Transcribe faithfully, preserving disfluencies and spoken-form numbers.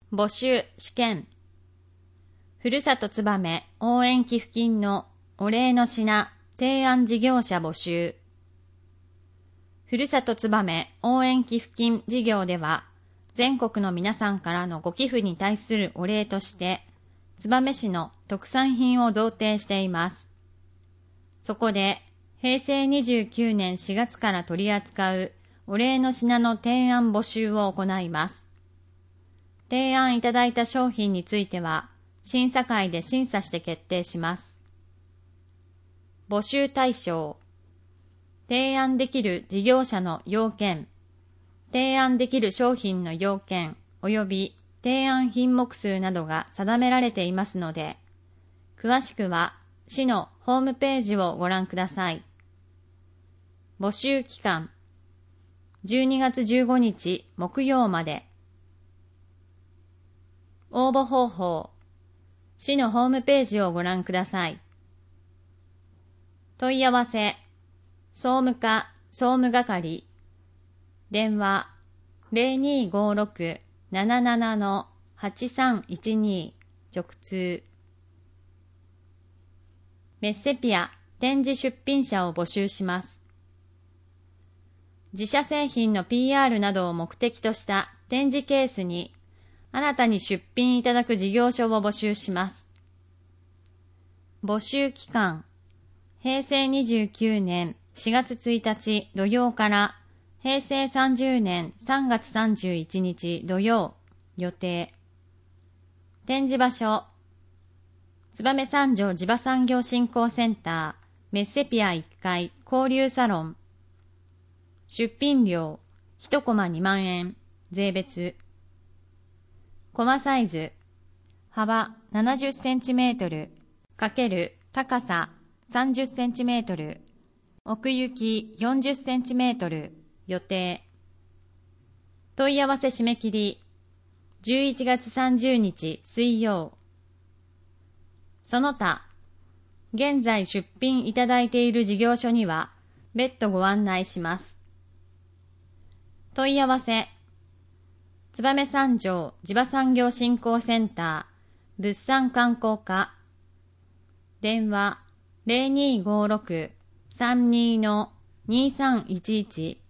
募集試験。ふるさとつばめ応援寄付金のお礼の品提案事業者募集。ふるさとつばめ応援寄付金事業では、全国の皆さんからのご寄付に対するお礼として、燕市の特産品を贈呈しています。そこで、へいせいにじゅうきゅうねんしがつから取り扱うお礼の品の提案募集を行います。提案いただいた商品については、審査会で審査して決定します。募集対象。提案できる事業者の要件、提案できる商品の要件及び提案品目数などが定められていますので、詳しくは市のホームページをご覧ください。募集期間、じゅうにがつじゅうごにち木曜まで。応募方法、市のホームページをご覧ください。問い合わせ、総務課総務係、電話 ゼロにーごーろく なななな はちさんいちに 直通。メッセピア展示出品者を募集します。自社製品の ピーアール などを目的とした展示ケースに新たに出品いただく事業所を募集します。募集期間、へいせいにじゅうきゅうねんしがつついたち土曜からへいせいさんじゅうねんさんがつさんじゅういちにち土曜予定。展示場所、燕三条地場産業振興センターメッセピアいっかい交流サロン。出品料いちコマにまんえん税別。コマサイズ、幅ななじゅっセンチメートル×高ささんじゅっセンチメートル、奥行きよんじゅっセンチメートル予定。問い合わせ締め切りじゅういちがつさんじゅうにち水曜。その他、現在出品いただいている事業所には別途ご案内します。問い合わせ、燕三条地場産業振興センター物産観光課、電話 ゼロにーごーろく さんにー にーさんいちいち